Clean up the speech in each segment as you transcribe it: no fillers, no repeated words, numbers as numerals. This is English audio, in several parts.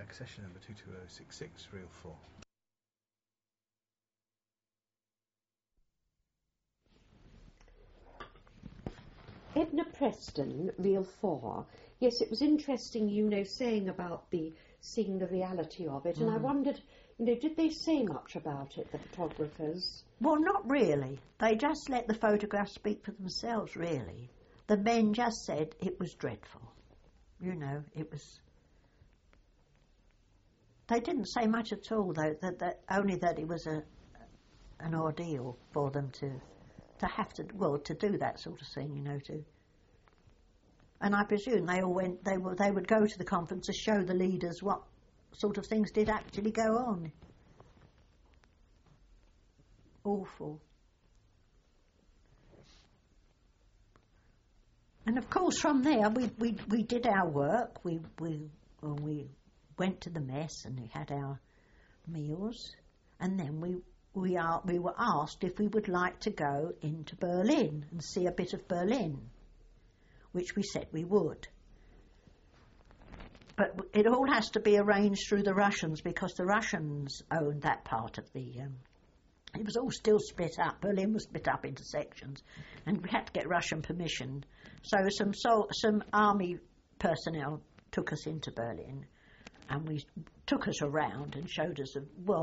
accession number 22066, reel 4. Edna Preston, reel 4. Yes, it was interesting, saying about seeing the reality of it, and I wondered, did they say much about it, the photographers? Well, not really. They just let the photographs speak for themselves, really. The men just said it was dreadful. It was... They didn't say much at all, though, only that it was an ordeal for them to have to do that sort of thing, And I presume they all went. They would go to the conference to show the leaders what sort of things did actually go on. Awful. And of course, from there we did our work. We went to the mess and we had our meals, and then we were asked if we would like to go into Berlin and see a bit of Berlin, which we said we would. But it all has to be arranged through the Russians, because the Russians owned that part of the... it was all still split up. Berlin was split up into sections, and we had to get Russian permission. So some army personnel took us into Berlin, and took us around and showed us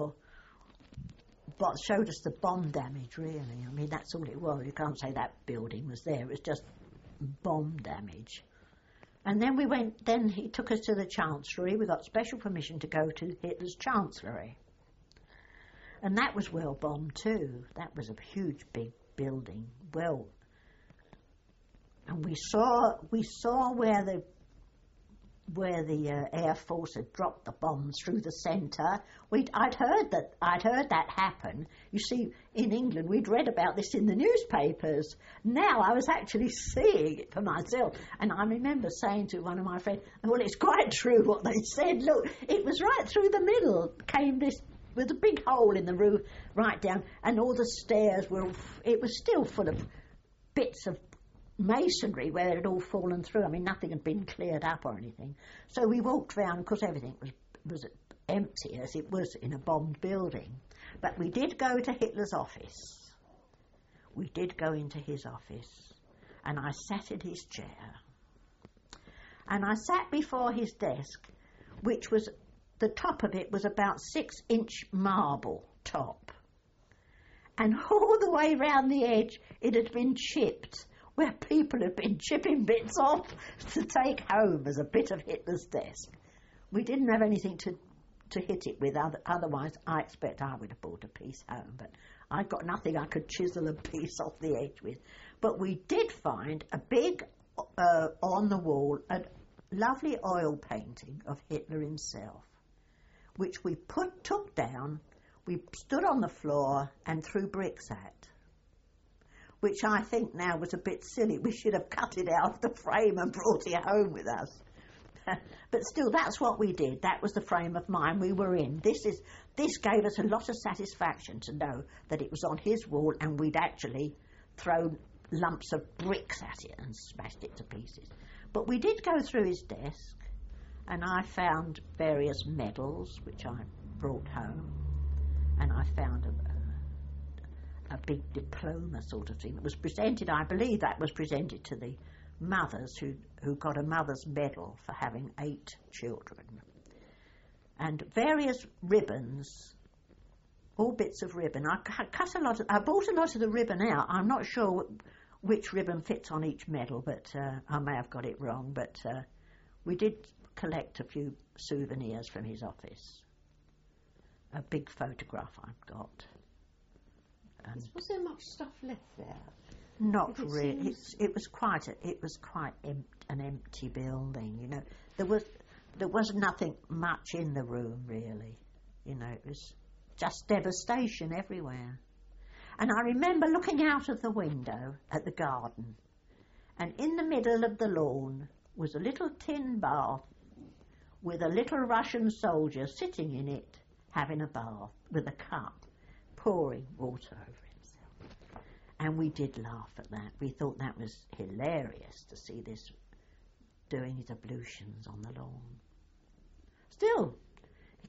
showed us the bomb damage, really. I mean, that's all it was. You can't say that building was there. It was just bomb damage. And then then he took us to the Chancellery. We got special permission to go to Hitler's Chancellery. And that was well bombed too. That was a huge, big building. Well, and we saw where the Air Force had dropped the bombs through the centre. I'd heard that happen. You see, in England, we'd read about this in the newspapers. Now I was actually seeing it for myself. And I remember saying to one of my friends, well, it's quite true what they said. Look, it was right through the middle, came this, with a big hole in the roof, right down, and all the stairs it was still full of bits of masonry where it had all fallen through. I mean, nothing had been cleared up or anything. So we walked round, because everything was empty, as it was in a bombed building. But we did go to Hitler's office. We did go into his office, and I sat in his chair. And I sat before his desk, which was, the top of it was about 6-inch marble top. And all the way round the edge, it had been chipped, where people had been chipping bits off to take home as a bit of Hitler's desk. We didn't have anything to hit it with, otherwise I expect I would have brought a piece home, but I got nothing I could chisel a piece off the edge with. But we did find a big, on the wall, a lovely oil painting of Hitler himself, which we took down, we stood on the floor and threw bricks at, which I think now was a bit silly. We should have cut it out of the frame and brought it home with us. But still, that's what we did. That was the frame of mind we were in. This gave us a lot of satisfaction to know that it was on his wall and we'd actually thrown lumps of bricks at it and smashed it to pieces. But we did go through his desk, and I found various medals which I brought home, and I found a big diploma sort of thing that was presented. I believe that was presented to the mothers who got a mother's medal for having 8 children, and various ribbons, all bits of ribbon. I bought a lot of the ribbon out. I'm not sure which ribbon fits on each medal, but I may have got it wrong. But we did collect a few souvenirs from his office. A big photograph I've got. Was there much stuff left there? Not really. It was quite an empty building. There was nothing much in the room really. It was just devastation everywhere. And I remember looking out of the window at the garden, and in the middle of the lawn was a little tin bath with a little Russian soldier sitting in it having a bath with a cup, pouring water over himself. And we did laugh at that. We thought that was hilarious to see this doing his ablutions on the lawn. Still,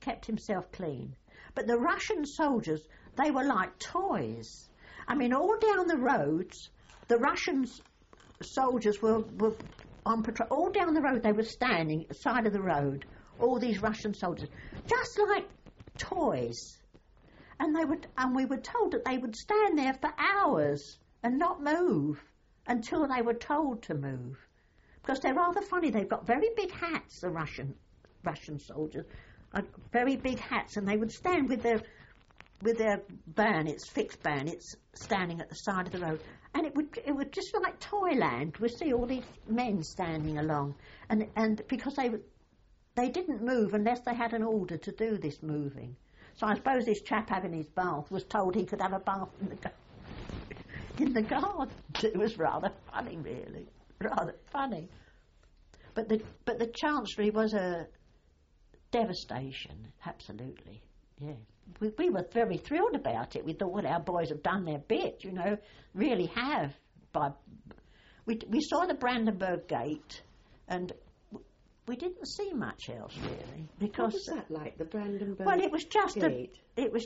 kept himself clean. But the Russian soldiers, they were like toys. I mean, all down the roads, the Russian soldiers were on patrol. All down the road, they were standing at the side of the road, all these Russian soldiers, just like toys. And we were told that they would stand there for hours and not move until they were told to move. Because they're rather funny. They've got very big hats, the Russian soldiers, very big hats, and they would stand with their bayonets, fixed bayonets, standing at the side of the road. And it would just like Toyland. We see all these men standing along, and because they didn't move unless they had an order to do this moving. So I suppose this chap having his bath was told he could have a bath in the garden. It was rather funny, really, rather funny. But the Chancellery was a devastation, absolutely. Yes, we were very thrilled about it. We thought, well, our boys have done their bit, you know, really have. We saw the Brandenburg Gate, and we didn't see much else really, because what was that like, the Brandenburg? Well, it was just Gate?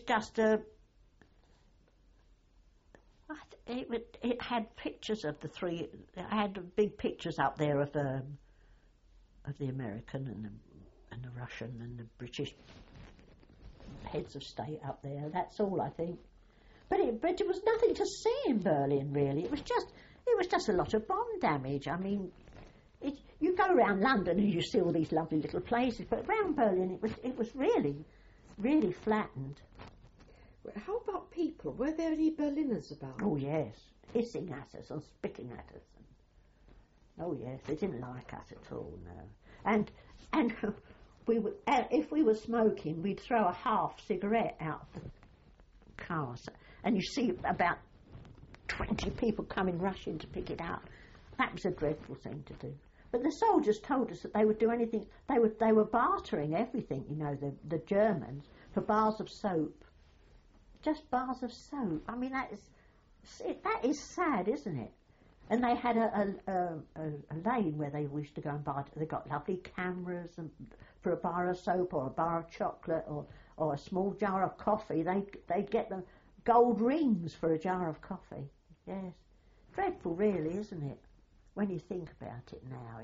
It had pictures of the three. It had big pictures up there of the American and the Russian and the British heads of state up there. That's all, I think. But it was nothing to see in Berlin really. It was just a lot of bomb damage. I mean, you go around London and you see all these lovely little places, but around Berlin it was really, really flattened. How about people? Were there any Berliners about? Oh yes, hissing at us and spitting at us. Oh yes, they didn't like us at all, no. And we would, if we were smoking, we'd throw a half cigarette out the car, and you see about 20 people coming rushing to pick it up. That was a dreadful thing to do. But the soldiers told us that they would do anything. They were bartering everything, you know, the Germans, for bars of soap. Just bars of soap. I mean, that is sad, isn't it? And they had a lane where they used to go and barter. They got lovely cameras and for a bar of soap or a bar of chocolate or a small jar of coffee. They'd get the gold rings for a jar of coffee. Yes, dreadful, really, isn't it? When you think about it now,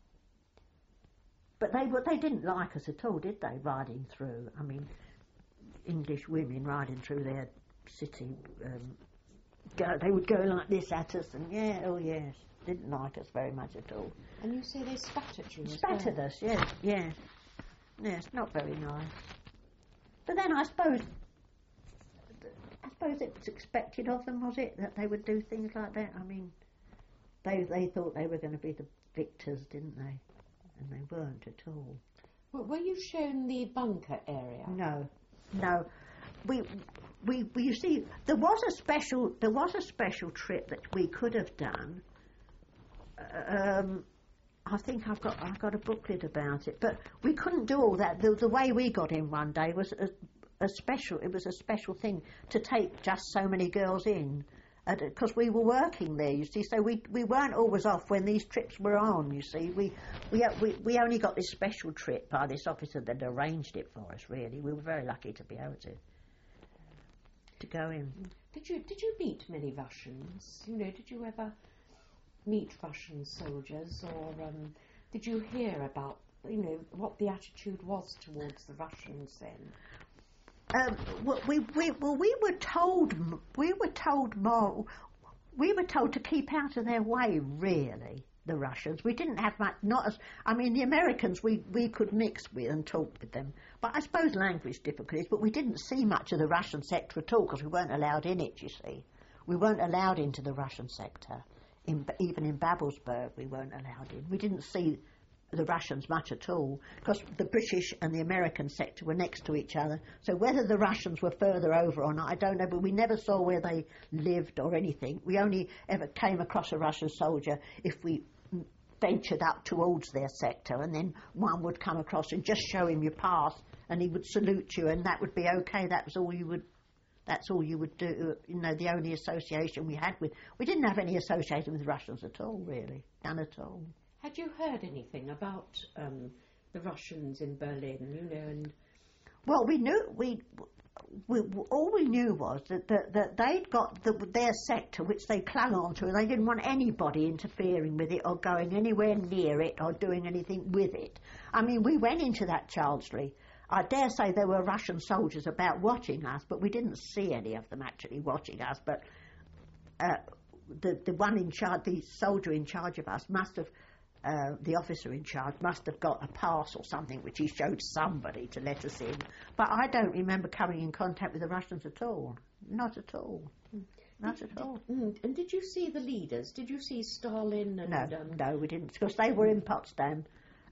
But they didn't like us at all, did they? Riding through. I mean, English women riding through their city. They would go like this at us, and yes, didn't like us very much at all. And you say they spat at you? Spat at us, yes, not very nice. But then I suppose it was expected of them, was it, that they would do things like that? I mean, they thought they were going to be the victors, didn't they? And they weren't at all. Well, were you shown the bunker area? No. We you see, there was a special trip that we could have done. I think I've got a booklet about it, but we couldn't do all that. The way we got in one day was a special thing to take just so many girls in, because we were working there, you see. So we weren't always off when these trips were on. You see, we only got this special trip by this officer that arranged it for us. Really, we were very lucky to be able to go in. Did you meet many Russians? You know, did you ever meet Russian soldiers, or did you hear about, you know, what the attitude was towards the Russians then? We were told to keep out of their way, really, the Russians. We didn't have much, the Americans we could mix with and talk with them. But I suppose language difficulties, but we didn't see much of the Russian sector at all because we weren't allowed in it, you see. We weren't allowed into the Russian sector. Even in Babelsberg we weren't allowed in. We didn't see the Russians much at all, because the British and the American sector were next to each other. So whether the Russians were further over or not, I don't know, but we never saw where they lived or anything. We only ever came across a Russian soldier if we ventured up towards their sector, and then one would come across and just show him your pass, and he would salute you, and that would be okay. That's all you would do. You know, the only association we had with... We didn't have any association with Russians at all, really. None at all. Had you heard anything about the Russians in Berlin, you know, and Well, we knew all we knew was that they'd got their sector, which they clung on to, and they didn't want anybody interfering with it or going anywhere near it or doing anything with it. I mean, we went into that Chancellery. I dare say there were Russian soldiers about watching us, but we didn't see any of them actually watching us. But the one in charge, the soldier in charge of us, must have. The officer in charge must have got a pass or something which he showed somebody to let us in. But I don't remember coming in contact with the Russians at all. Not at all. Not at all. And did you see the leaders? Did you see Stalin? And, no, we didn't, because they were in Potsdam.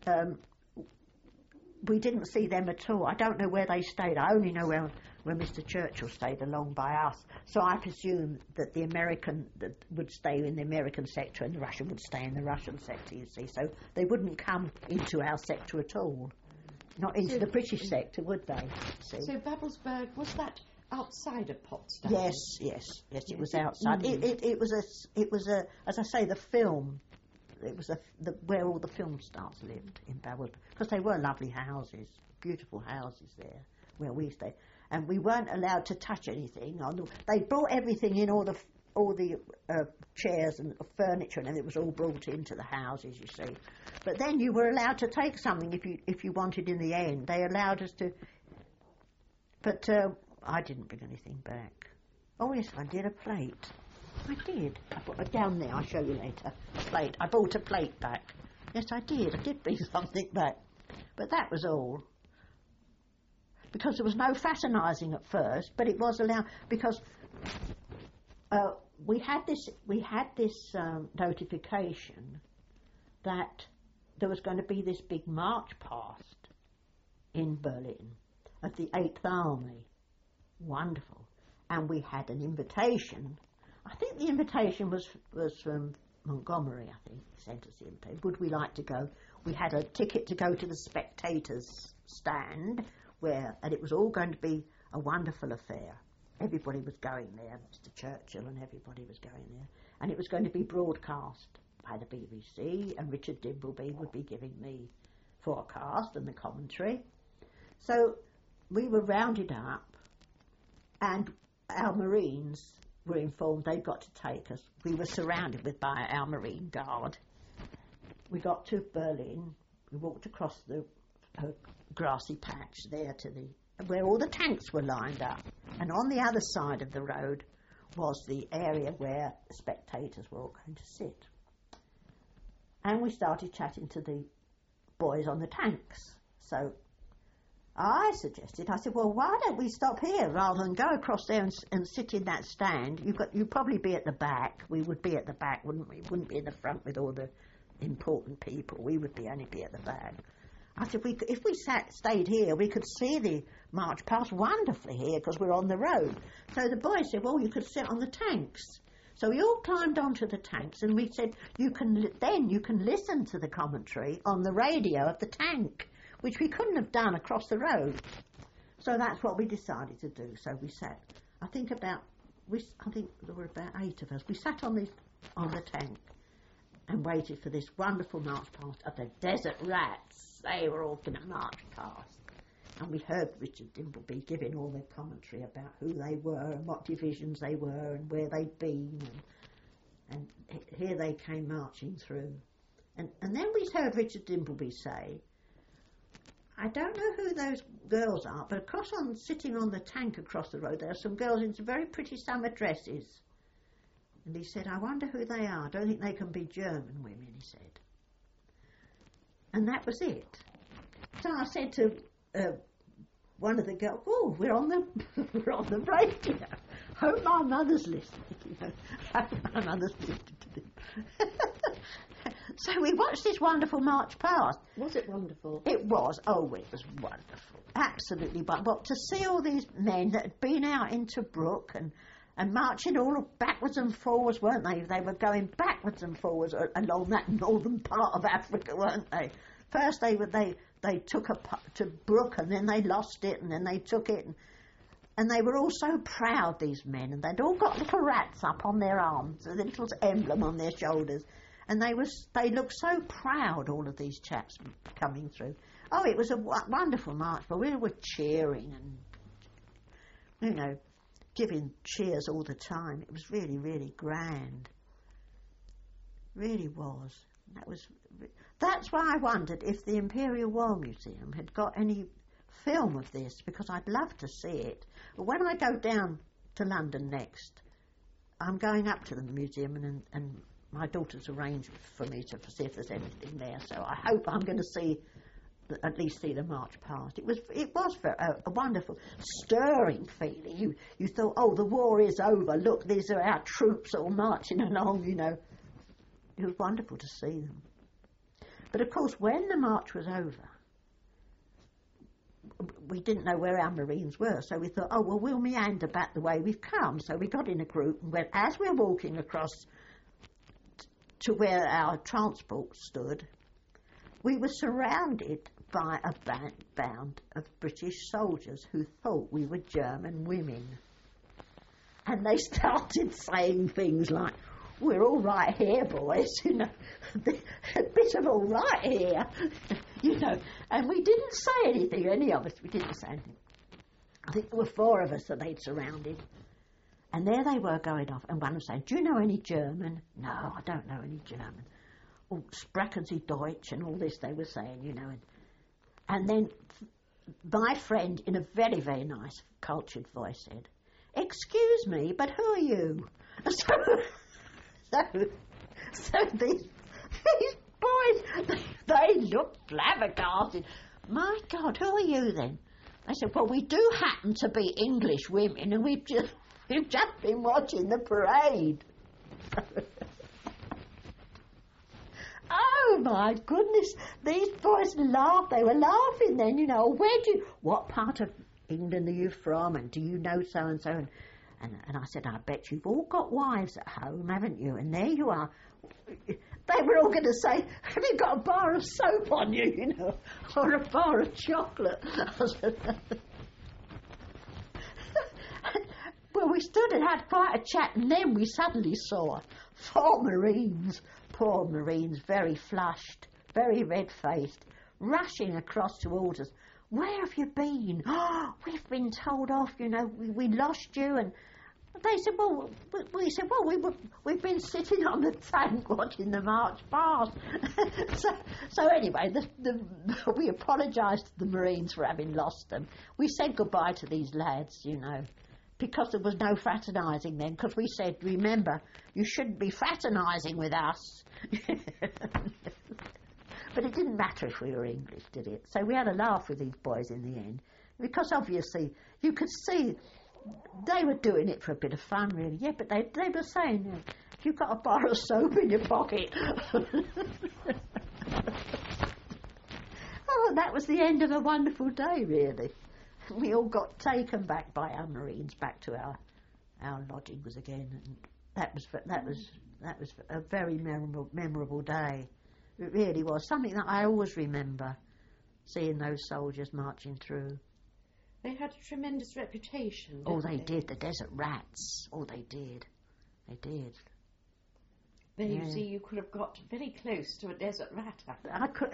We didn't see them at all. I don't know where they stayed. I only know where Mr. Churchill stayed along by us. So I presume that the American would stay in the American sector and the Russian would stay in the Russian sector, you see. So they wouldn't come into our sector at all. Not into the British sector, would they? See? So Babelsberg, was that outside of Potsdam? Yes, it was outside. It was a, as I say, the film. It was where all the film stars lived in Babelsberg, because they were lovely houses, beautiful houses there where we stayed, and we weren't allowed to touch anything. They brought everything in, all the chairs and furniture, and it was all brought into the houses, you see. But then you were allowed to take something if you wanted. In the end, they allowed us to. But I didn't bring anything back. Oh yes, I did, a plate. I did. I brought it down there. I'll show you later. A plate. I brought a plate back. Yes, I did. I did bring something back. But that was all. Because there was no fraternising at first, but it was allowed, because we had this notification that there was going to be this big march past in Berlin of the 8th Army. Wonderful. And we had an invitation. I think the invitation was from Montgomery, I think, sent us the invitation. Would we like to go? We had a ticket to go to the spectators' stand, and it was all going to be a wonderful affair. Everybody was going there, Mr. Churchill and everybody was going there. And it was going to be broadcast by the BBC, and Richard Dimbleby would be giving the forecast and the commentary. So we were rounded up, and our Marines were informed they'd got to take us. We were surrounded by our Marine Guard. We got to Berlin. We walked across the grassy patch there to where all the tanks were lined up. And on the other side of the road was the area where spectators were all going to sit. And we started chatting to the boys on the tanks. So I suggested, I said, well, why don't we stop here rather than go across there and sit in that stand? You'd probably be at the back. We would be at the back, wouldn't we? We wouldn't be in the front with all the important people. We would only be at the back. I said, if we stayed here, we could see the march past wonderfully here because we're on the road. So the boys said, well, you could sit on the tanks. So we all climbed onto the tanks, and we said, you can listen to the commentary on the radio of the tank, which we couldn't have done across the road. So that's what we decided to do. So we sat, I think there were about 8 of us. We sat on the tank and waited for this wonderful march past of the Desert Rats. They were all going to march past. And we heard Richard Dimbleby giving all the commentary about who they were and what divisions they were and where they'd been. And here they came marching through. And then we heard Richard Dimbleby say, I don't know who those girls are, but sitting on the tank across the road, there are some girls in some very pretty summer dresses. And he said, I wonder who they are. I don't think they can be German women, he said. And that was it. So I said to one of the girls, oh, we're on the radio. Hope my mother's listening. Hope my mother's listening to this. So we watched this wonderful march past. Was it wonderful? It was. Oh, it was wonderful. Absolutely. But to see all these men that had been out into Brook and marching all backwards and forwards, weren't they? They were going backwards and forwards along that northern part of Africa, weren't they? First they took to Brook, and then they lost it, and then they took it. And they were all so proud, these men, and they'd all got little rats up on their arms, a little emblem on their shoulders. And they looked so proud, all of these chaps coming through. Oh, it was a wonderful march, but we were cheering and, you know, giving cheers all the time. It was really, really grand. Really was. That's why I wondered if the Imperial War Museum had got any film of this, because I'd love to see it. But when I go down to London next, I'm going up to the museum, and my daughter's arranged for me to see if there's anything there. So I hope I'm going to at least see the march past. It was a wonderful, stirring feeling. You thought, oh, the war is over. Look, these are our troops all marching along. You know, it was wonderful to see them. But of course, when the march was over, we didn't know where our Marines were, so we thought, oh, well, we'll meander back the way we've come. So we got in a group, and as we're walking across to where our transport stood, we were surrounded by a band of British soldiers who thought we were German women. And they started saying things like, we're all right here, boys, you know, a bit of all right here, you know. And we didn't say anything, any of us, we didn't say anything. I think there were 4 of us that they'd surrounded. And there they were going off, and one was saying, do you know any German? No, I don't know any German. Oh, sprechen Sie Deutsch, and all this they were saying, you know. And then my friend, in a very, very nice, cultured voice, said, excuse me, but who are you? So these boys, they looked flabbergasted. My God, who are you then? I said, well, we do happen to be English women, and we've just been watching the parade. Oh my goodness, these boys laughed. They were laughing then, you know. What part of England are you from, and do you know so and so? And I said, I bet you've all got wives at home, haven't you? And there you are. They were all going to say, have you got a bar of soap on you, you know, or a bar of chocolate? Well, we stood and had quite a chat, and then we suddenly saw 4 Marines, poor Marines, very flushed, very red-faced, rushing across towards us. Where have you been? Oh, we've been told off, you know, we lost you. And they said, well, we've been sitting on the tank watching the march past. so anyway, we apologised to the Marines for having lost them. We said goodbye to these lads, you know, because there was no fraternising then, because we said, remember, you shouldn't be fraternising with us. But it didn't matter if we were English, did it? So we had a laugh with these boys in the end, because obviously you could see they were doing it for a bit of fun, really. Yeah, but they were saying, you know, you've got a bar of soap in your pocket. Oh, that was the end of a wonderful day, really. We all got taken back by our Marines back to our lodgings again, and that was a very memorable day. It really was something that I always remember, seeing those soldiers marching through. They had a tremendous reputation. Oh, they did. The desert rats. Oh, they did. They did. Then you see, you could have got very close to a desert rat. I could.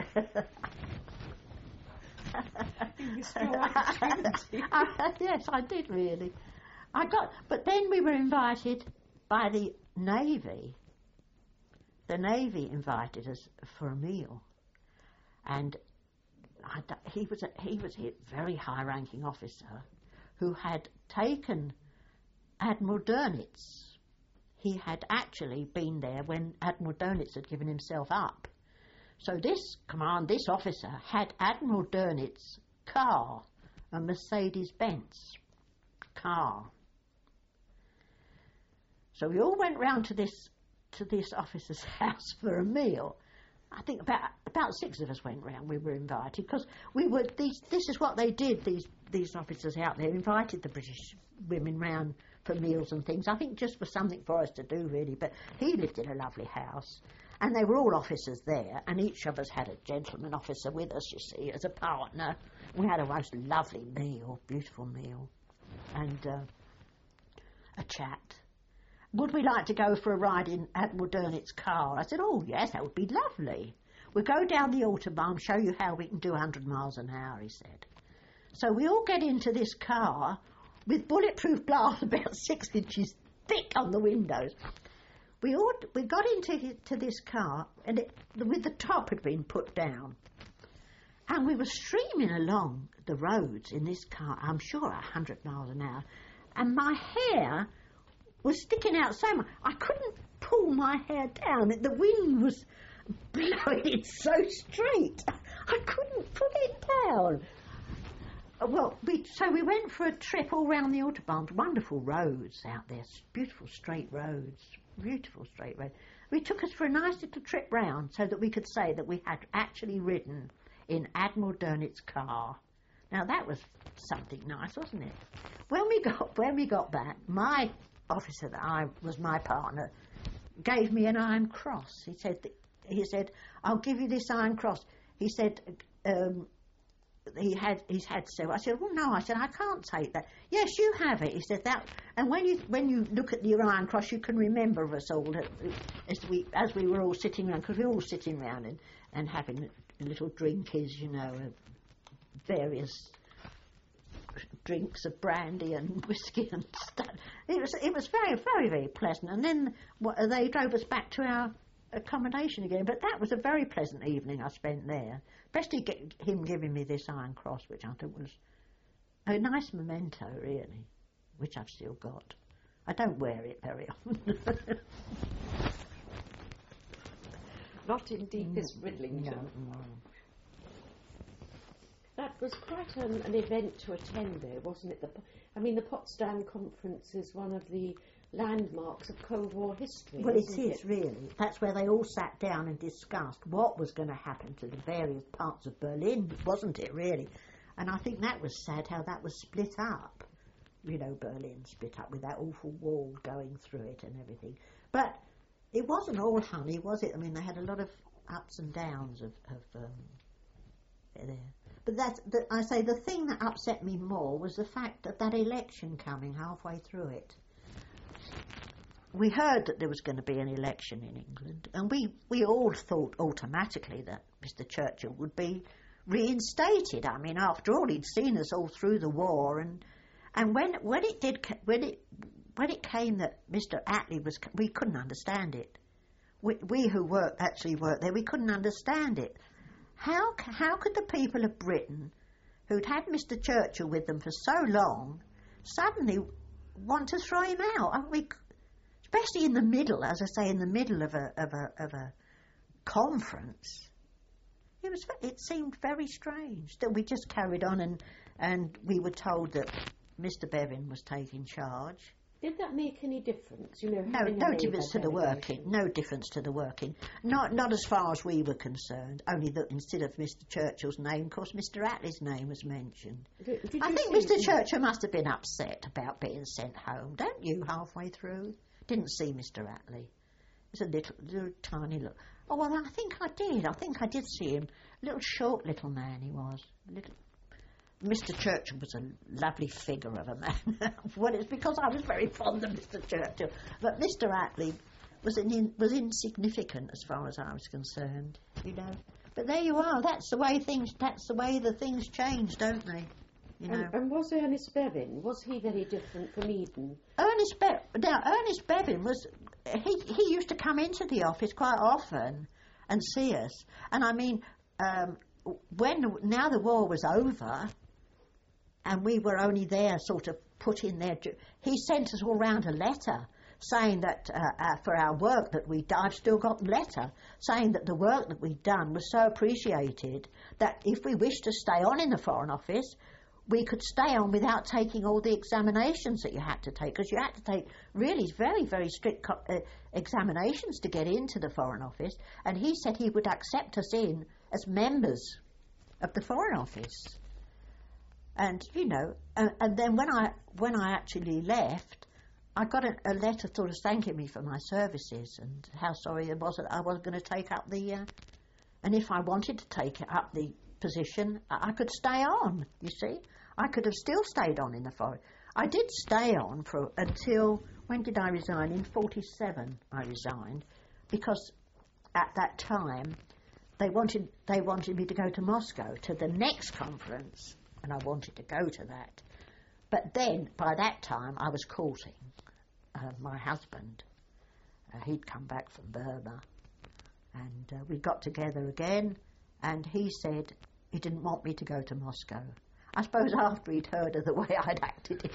You missed your opportunity. Yes, I did really. But then we were invited by the Navy. The Navy invited us for a meal, and he was a very high-ranking officer who had taken Admiral Dönitz. He had actually been there when Admiral Dönitz had given himself up. So this officer had Admiral Dönitz's car, a Mercedes-Benz car. So we all went round to this officer's house for a meal. I think about 6 of us went round. We were invited because this is what they did. These officers out there invited the British women round for meals and things. I think just for something for us to do, really. But he lived in a lovely house, and they were all officers there, and each of us had a gentleman officer with us, you see, as a partner. We had a most lovely meal, beautiful meal, and a chat. Would we like to go for a ride in Admiral Dönitz's car? I said, oh, yes, that would be lovely. we'll go down the Autobahn, show you how we can do 100 miles an hour, he said. So we all get into this car with bulletproof glass about 6 inches thick on the windows. We got into this car, and with the top had been put down. And we were streaming along the roads in this car, I'm sure 100 miles an hour, and my hair was sticking out so much, I couldn't pull my hair down. The wind was blowing it so straight, I couldn't pull it down. Well, so we went for a trip all round the Autobahn, wonderful roads out there, beautiful straight roads. We took us for a nice little trip round so that we could say that we had actually ridden in Admiral Durnit's car. Now that was something nice, wasn't it? When we got back, my officer that was my partner gave me an Iron Cross. He said, I'll give you this Iron Cross. He said, he's had several. I said, well, no. I said, I can't take that. Yes, you have it. He said that. And when you look at the Iron Cross, you can remember us all as we were all sitting around, because we were all sitting around and having little drinkies, various drinks of brandy and whiskey and stuff. It was very, very, very pleasant. And then they drove us back to our accommodation again. But that was a very pleasant evening I spent there. Especially him giving me this Iron Cross, which I thought was a nice memento, really, which I've still got. I don't wear it very often. Not in deepest Bridlington. No. That was quite an event to attend, though, wasn't it? The Potsdam Conference is one of the landmarks of Cold War history. Well, it is, really. That's where they all sat down and discussed what was going to happen to the various parts of Berlin, wasn't it, really? And I think that was sad, how that was split up. Berlin split up with that awful wall going through it and everything. But it wasn't all honey, was it? They had a lot of ups and downs of there. But I say the thing that upset me more was the fact that election coming halfway through it. We heard that there was going to be an election in England, and we all thought automatically that Mr. Churchill would be reinstated. After all, he'd seen us all through the war, and when it came that Mr. Attlee was, we couldn't understand it. We who actually worked there, we couldn't understand it. How could the people of Britain, who'd had Mr. Churchill with them for so long, suddenly want to throw him out? Especially in the middle, as I say, in the middle of a conference. It seemed very strange that we just carried on, and we were told that Mr. Bevin was taking charge. Did that make any difference? No difference to the working. No difference to the working. Not as far as we were concerned. Only that instead of Mr. Churchill's name, of course, Mr. Attlee's name was mentioned. I think Mr. Churchill must have been upset about being sent home, don't you? Halfway through, didn't see Mr. Attlee. It was a little tiny look. Oh well, I think I did. I think I did see him. Little short little man he was. Mr. Churchill was a lovely figure of a man. Well, it's because I was very fond of Mr. Churchill. But Mr. Attlee was insignificant as far as I was concerned, But there you are. That's the way the things change, don't they? And was Ernest Bevin? Was he very different from Eden? Ernest Bevin was. He used to come into the office quite often and see us. And now the war was over, and we were only there sort of put in there. He sent us all round a letter saying that for our work that we'd done, I've still got the letter, saying that the work that we'd done was so appreciated that if we wished to stay on in the Foreign Office, we could stay on without taking all the examinations that you had to take, because you had to take really very, very strict examinations to get into the Foreign Office, and he said he would accept us in as members of the Foreign Office. And, and then when I actually left, I got a letter sort of thanking me for my services and how sorry it was that I wasn't going to take up and if I wanted to take up the position, I could stay on, you see. I could have still stayed on in the Foreign. I did stay on until, when did I resign? In 1947 I resigned, because at that time they wanted me to go to Moscow to the next conference, and I wanted to go to that. But then, by that time, I was courting my husband. He'd come back from Burma, and we got together again, and he said he didn't want me to go to Moscow. I suppose after he'd heard of the way I'd acted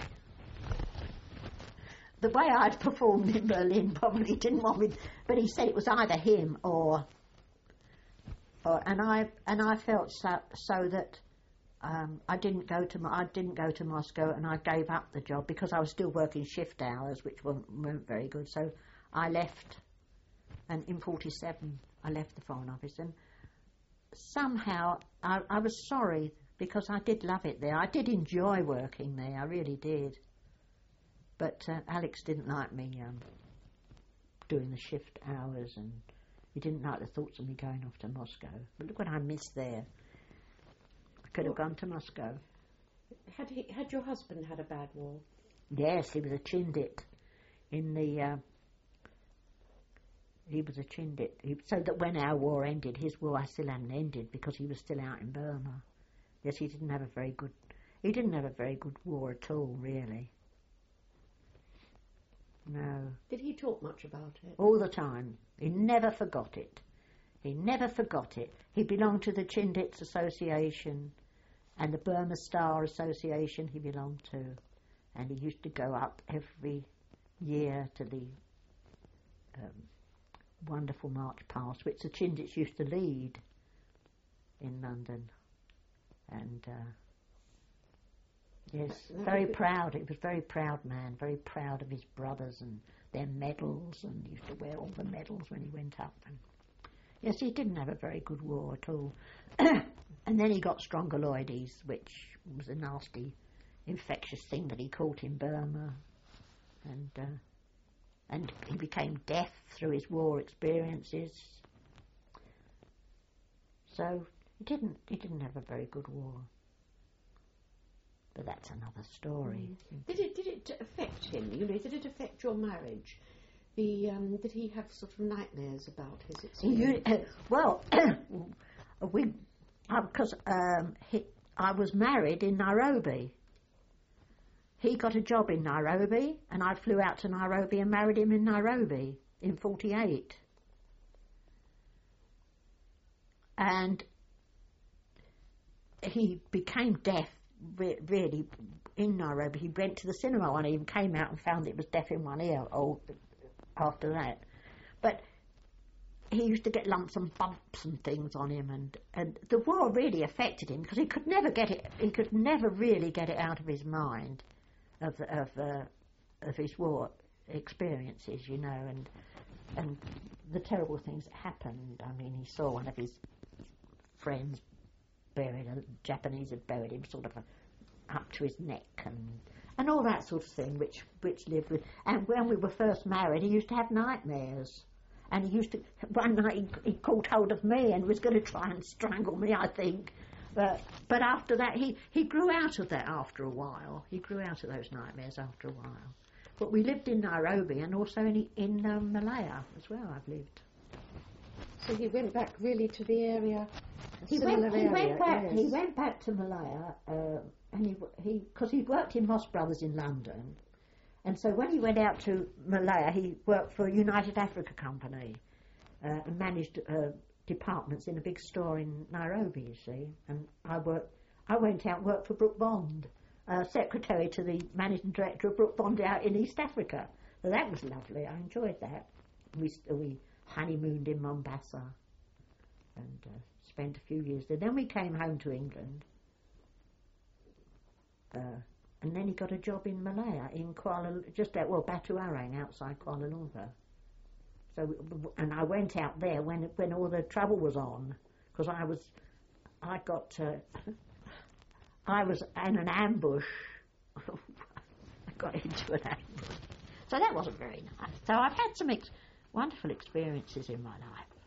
the way I'd performed in Berlin, probably didn't want me, but he said it was either him or and I felt so that I didn't go to Moscow, and I gave up the job because I was still working shift hours, which weren't very good. So I left, and in 1947 I left the Foreign Office, and somehow I was sorry because I did love it there. I did enjoy working there, I really did. But Alex didn't like me doing the shift hours, and he didn't like the thoughts of me going off to Moscow. But look what I missed there. I could have gone to Moscow. Had your husband had a bad war? Yes, he was a Chindit in the... he was a Chindit. So that when our war ended, his war still hadn't ended because he was still out in Burma. Yes, he didn't have a very good war at all, really. No. Did he talk much about it? All the time. He never forgot it. He never forgot it. He belonged to the Chindits Association and the Burma Star Association he belonged to. And he used to go up every year to the wonderful march past, which the Chindits used to lead in London. And yes, very proud. He was a very proud man, very proud of his brothers and their medals, and used to wear all the medals when he went up. And yes, he didn't have a very good war at all. And then he got strongyloides, which was a nasty infectious thing that he caught in Burma. And he became deaf through his war experiences. So he didn't have a very good war. But that's another story. Did it affect him? You know, did it affect your marriage? Did he have sort of nightmares about his experience? Well, because I was married in Nairobi. He got a job in Nairobi, and I flew out to Nairobi and married him in Nairobi in 1948. And he became deaf, really, in Nairobi. He went to the cinema and he came out and found it was deaf in one ear after that. But he used to get lumps and bumps and things on him, and the war really affected him because he could never really get it out of his mind of his war experiences, you know, and the terrible things that happened. I mean, he saw one of his friends buried, a Japanese had buried him sort of up to his neck, and all that sort of thing, which lived with. And when we were first married, he used to have nightmares. And he used to, one night he caught hold of me and was going to try and strangle me, I think. But after that, he grew out of that after a while. He grew out of those nightmares after a while. But we lived in Nairobi and also in Malaya as well, I've lived. So he went back really to the area, He went back to Malaya, and because he worked in Moss Brothers in London. And so when he went out to Malaya, he worked for a United Africa Company and managed departments in a big store in Nairobi, you see. And I went out and worked for Brook Bond, secretary to the managing director of Brook Bond out in East Africa. So that was lovely. I enjoyed that. We honeymooned in Mombasa and spent a few years there. Then we came home to England. And then he got a job in Malaya, in Batu Arang, outside Kuala Lumpur. So, and I went out there when all the trouble was on, because I was in an ambush. I got into an ambush. So that wasn't very nice. So I've had some wonderful experiences in my life.